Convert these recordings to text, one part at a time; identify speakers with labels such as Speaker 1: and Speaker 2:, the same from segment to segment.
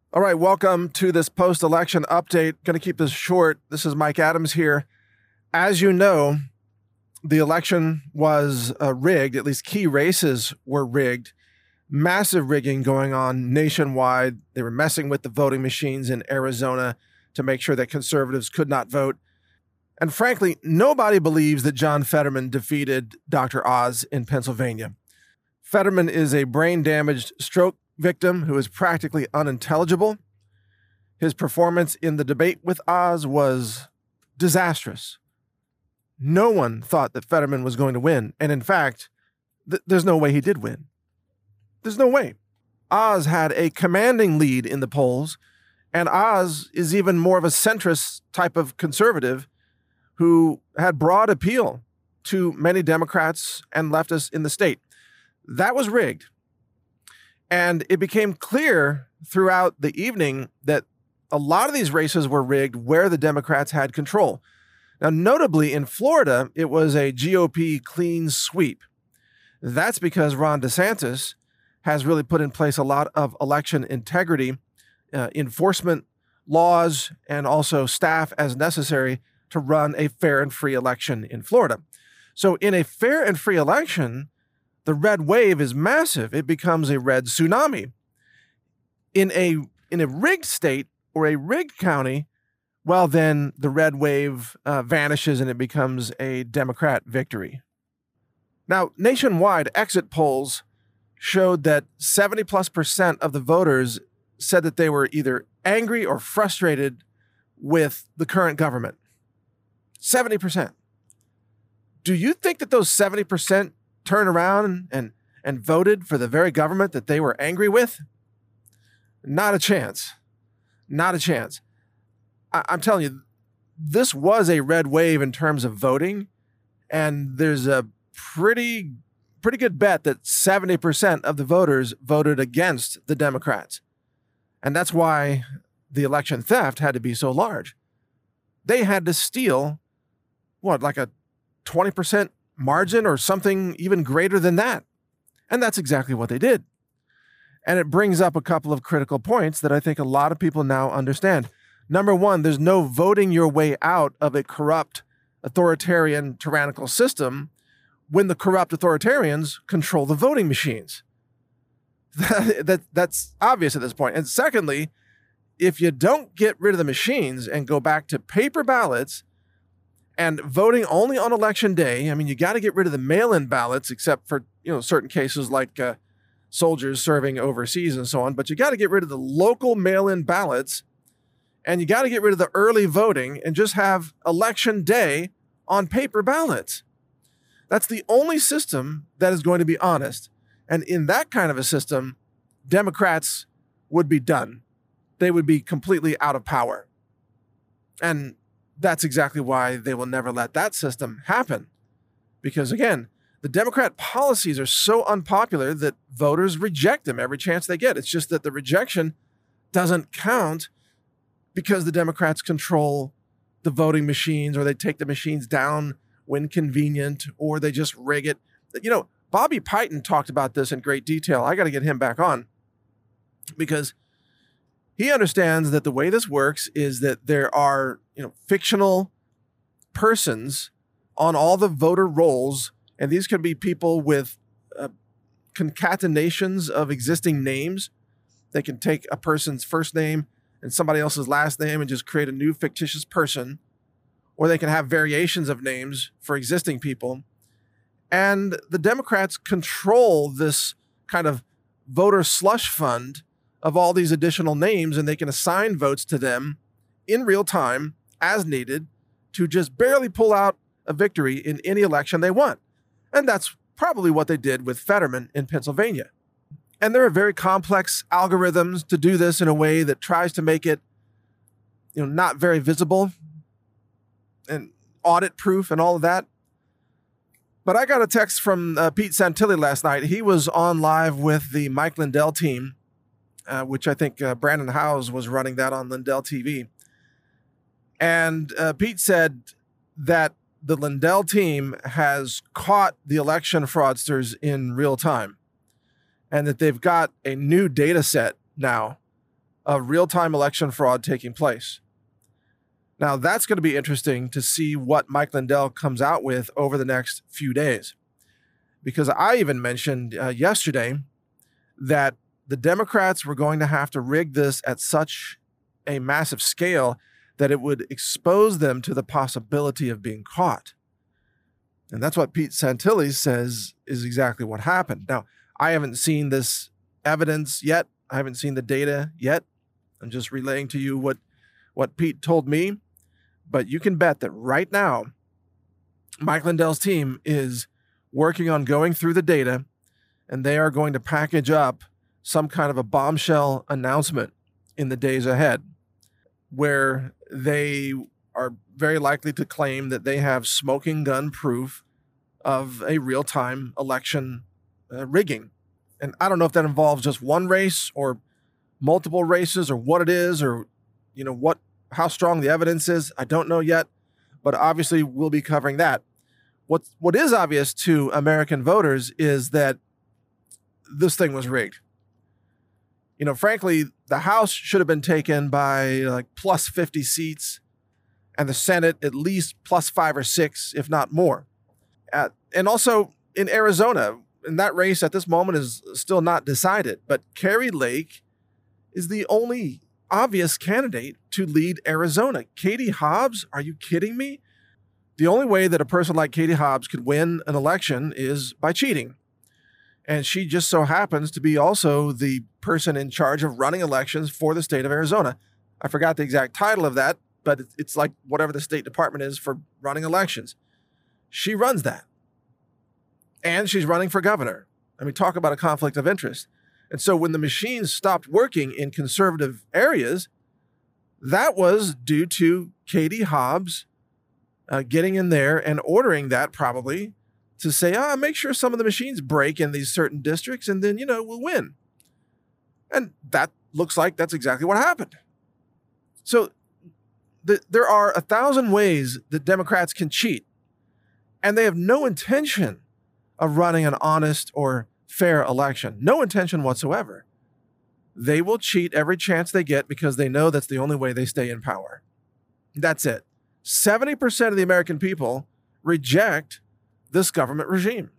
Speaker 1: All right, welcome to this post-election update. Going to keep this short. This is Mike Adams here. As you know, the election was rigged, at least key races were rigged. Massive rigging going on nationwide. They were messing with the voting machines in Arizona to make sure that conservatives could not vote. And frankly, nobody believes that John Fetterman defeated Dr. Oz in Pennsylvania. Fetterman is a brain-damaged stroke victim who is practically unintelligible. His performance in the debate with Oz was disastrous. No one thought that Fetterman was going to win. And in fact, there's no way he did win. There's no way. Oz had a commanding lead in the polls, and Oz is even more of a centrist type of conservative who had broad appeal to many Democrats and leftists in the state. That was rigged. And it became clear throughout the evening that a lot of these races were rigged where the Democrats had control. Now, notably in Florida, it was a GOP clean sweep. That's because Ron DeSantis has really put in place a lot of election integrity, enforcement laws, and also staff as necessary to run a fair and free election in Florida. So in a fair and free election, the red wave is massive. It becomes a red tsunami. In a rigged state or a rigged county, well, then the red wave vanishes and it becomes a Democrat victory. Now, nationwide exit polls showed that 70+% of the voters said that they were either angry or frustrated with the current government. 70%. Do you think that those 70% turned around and voted for the very government that they were angry with? Not a chance. Not a chance. I'm telling you, this was a red wave in terms of voting, and there's a pretty good bet that 70% of the voters voted against the Democrats. And that's why the election theft had to be so large. They had to steal, like a 20% margin or something even greater than that. And that's exactly what they did. And it brings up a couple of critical points that I think a lot of people now understand. Number one, there's no voting your way out of a corrupt, authoritarian, tyrannical system when the corrupt authoritarians control the voting machines. That's obvious at this point. And secondly, if you don't get rid of the machines and go back to paper ballots and voting only on election day, I mean, you got to get rid of the mail-in ballots, except for, certain cases like soldiers serving overseas and so on. But you got to get rid of the local mail-in ballots, and you got to get rid of the early voting and just have election day on paper ballots. That's the only system that is going to be honest. And in that kind of a system, Democrats would be done. They would be completely out of power. And that's exactly why they will never let that system happen. Because again, the Democrat policies are so unpopular that voters reject them every chance they get. It's just that the rejection doesn't count because the Democrats control the voting machines, or they take the machines down when convenient, or they just rig it. Bobby Piton talked about this in great detail. I got to get him back on because he understands that the way this works is that there are, fictional persons on all the voter rolls, and these could be people with concatenations of existing names. They can take a person's first name and somebody else's last name and just create a new fictitious person, or they can have variations of names for existing people. And the Democrats control this kind of voter slush fund of all these additional names, and they can assign votes to them in real time as needed to just barely pull out a victory in any election they want. And that's probably what they did with Fetterman in Pennsylvania. And there are very complex algorithms to do this in a way that tries to make it, not very visible and audit proof and all of that. But I got a text from Pete Santilli last night. He was on live with the Mike Lindell team, which I think Brandon Howes was running that on Lindell TV. And Pete said that the Lindell team has caught the election fraudsters in real time, and that they've got a new data set now of real-time election fraud taking place. Now, that's going to be interesting to see what Mike Lindell comes out with over the next few days. Because I even mentioned yesterday that the Democrats were going to have to rig this at such a massive scale that it would expose them to the possibility of being caught. And that's what Pete Santilli says is exactly what happened. Now, I haven't seen this evidence yet. I haven't seen the data yet. I'm just relaying to you what Pete told me. But you can bet that right now, Mike Lindell's team is working on going through the data, and they are going to package up some kind of a bombshell announcement in the days ahead, where they are very likely to claim that they have smoking gun proof of a real-time election rigging. And I don't know if that involves just one race or multiple races or what it is, or how strong the evidence is. I don't know yet, but obviously we'll be covering that. What is obvious to American voters is that this thing was rigged. Frankly, the House should have been taken by like plus 50 seats, and the Senate at least plus 5 or 6, if not more. And also in Arizona, and that race at this moment is still not decided, but Kari Lake is the only obvious candidate to lead Arizona. Katie Hobbs, are you kidding me? The only way that a person like Katie Hobbs could win an election is by cheating. And she just so happens to be also the person in charge of running elections for the state of Arizona. I forgot the exact title of that, but it's like whatever the State Department is for running elections. She runs that. And she's running for governor. I mean, talk about a conflict of interest. And so when the machines stopped working in conservative areas, that was due to Katie Hobbs getting in there and ordering that probably to say, make sure some of the machines break in these certain districts, and then, we'll win. And that looks like that's exactly what happened. So there are 1,000 ways that Democrats can cheat, and they have no intention of running an honest or fair election. No intention whatsoever. They will cheat every chance they get because they know that's the only way they stay in power. That's it. 70% of the American people reject this government regime.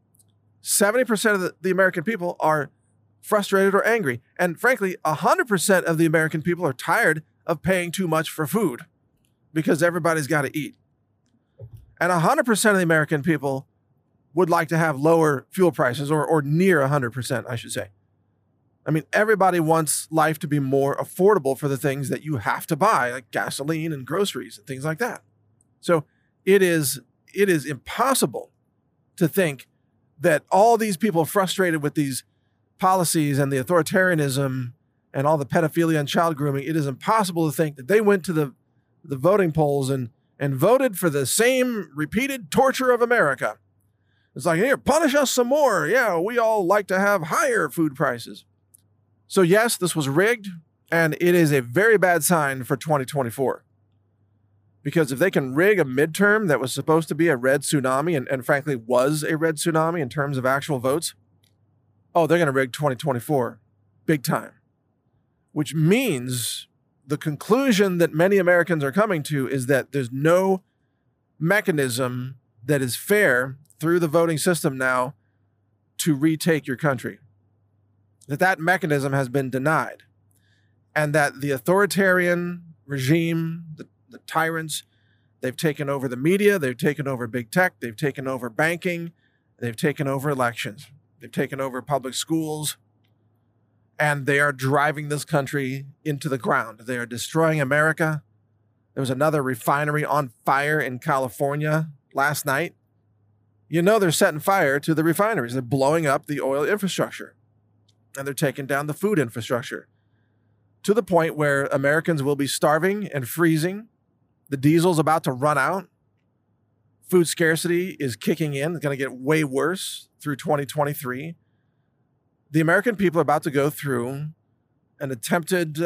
Speaker 1: 70% of the American people are frustrated or angry. And frankly, 100% of the American people are tired of paying too much for food because everybody's got to eat. And 100% of the American people would like to have lower fuel prices, or near 100%, I should say. I mean, everybody wants life to be more affordable for the things that you have to buy, like gasoline and groceries and things like that. So it is impossible to think that all these people frustrated with these policies and the authoritarianism and all the pedophilia and child grooming, it is impossible to think that they went to the voting polls and voted for the same repeated torture of America. It's like, here, punish us some more. Yeah, we all like to have higher food prices. So yes, this was rigged, and it is a very bad sign for 2024. Because if they can rig a midterm that was supposed to be a red tsunami, and frankly was a red tsunami in terms of actual votes, they're going to rig 2024 big time. Which means the conclusion that many Americans are coming to is that there's no mechanism that is fair through the voting system now to retake your country. That mechanism has been denied. And that the authoritarian regime, the tyrants, they've taken over the media, they've taken over big tech, they've taken over banking, they've taken over elections, they've taken over public schools, and they are driving this country into the ground. They are destroying America. There was another refinery on fire in California last night. They're setting fire to the refineries. They're blowing up the oil infrastructure, and they're taking down the food infrastructure to the point where Americans will be starving and freezing. The diesel's about to run out. Food scarcity is kicking in. It's going to get way worse through 2023. The American people are about to go through an attempted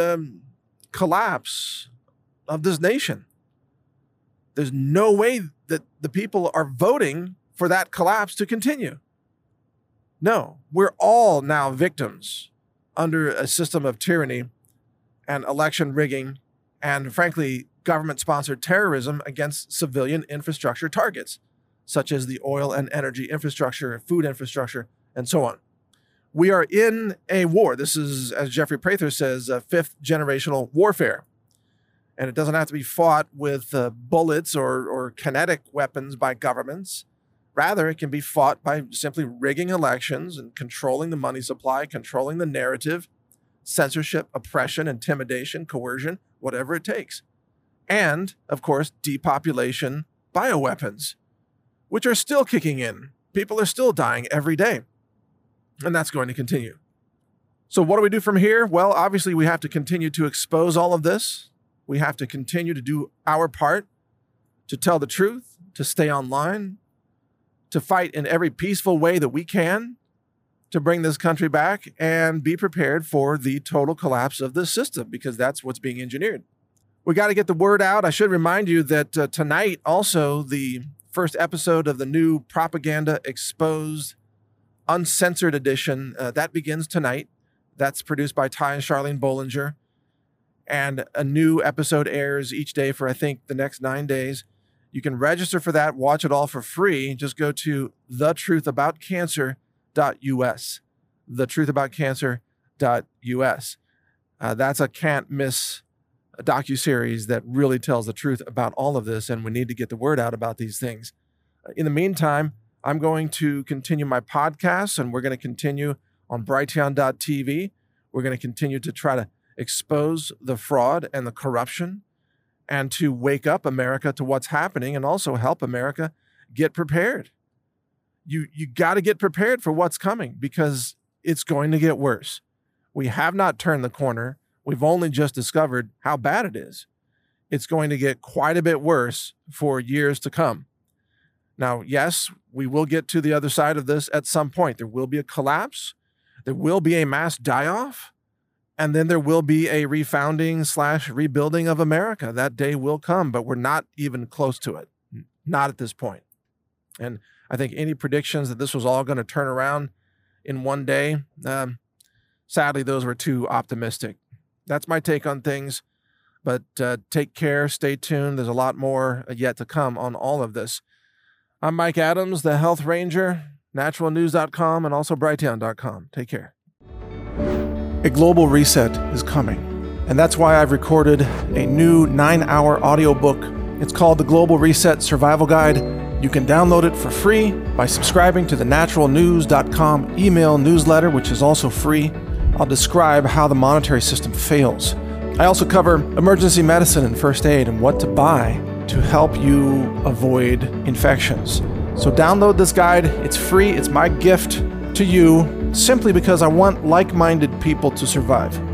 Speaker 1: collapse of this nation. There's no way that the people are voting for that collapse to continue. No, we're all now victims under a system of tyranny and election rigging and, frankly, government-sponsored terrorism against civilian infrastructure targets, such as the oil and energy infrastructure, food infrastructure, and so on. We are in a war. This is, as Jeffrey Prather says, a fifth-generational warfare. And it doesn't have to be fought with bullets or kinetic weapons by governments. Rather, it can be fought by simply rigging elections and controlling the money supply, controlling the narrative, censorship, oppression, intimidation, coercion, whatever it takes. And, of course, depopulation, bioweapons, which are still kicking in. People are still dying every day. And that's going to continue. So what do we do from here? Well, obviously, we have to continue to expose all of this. We have to continue to do our part to tell the truth, to stay online, to fight in every peaceful way that we can to bring this country back and be prepared for the total collapse of this system, because that's what's being engineered. We got to get the word out. I should remind you that tonight also the first episode of the new Propaganda Exposed Uncensored edition, that begins tonight. That's produced by Ty and Charlene Bollinger. And a new episode airs each day for, I think, the next 9 days. You can register for that, watch it all for free. Just go to thetruthaboutcancer.us. Thetruthaboutcancer.us. That's a can't miss docuseries that really tells the truth about all of this, and we need to get the word out about these things. In the meantime, I'm going to continue my podcasts, and we're going to continue on Brighteon.tv. We're going to continue to try to expose the fraud and the corruption and to wake up America to what's happening and also help America get prepared. You got to get prepared for what's coming, because it's going to get worse. We have not turned the corner. We've only just discovered how bad it is. It's going to get quite a bit worse for years to come. Now, yes, we will get to the other side of this at some point. There will be a collapse. There will be a mass die-off. And then there will be a refounding/rebuilding of America. That day will come, but we're not even close to it. Not at this point. And I think any predictions that this was all going to turn around in one day, sadly, those were too optimistic. That's my take on things. But take care, stay tuned. There's a lot more yet to come on all of this. I'm Mike Adams, the Health Ranger, naturalnews.com, and also Brighteon.com. Take care. A global reset is coming, and that's why I've recorded a new 9-hour audiobook. It's called The Global Reset Survival Guide. You can download it for free by subscribing to the naturalnews.com email newsletter, which is also free. I'll describe how the monetary system fails. I also cover emergency medicine and first aid and what to buy to help you avoid infections. So download this guide. It's free. It's my gift to you, simply because I want like-minded people to survive.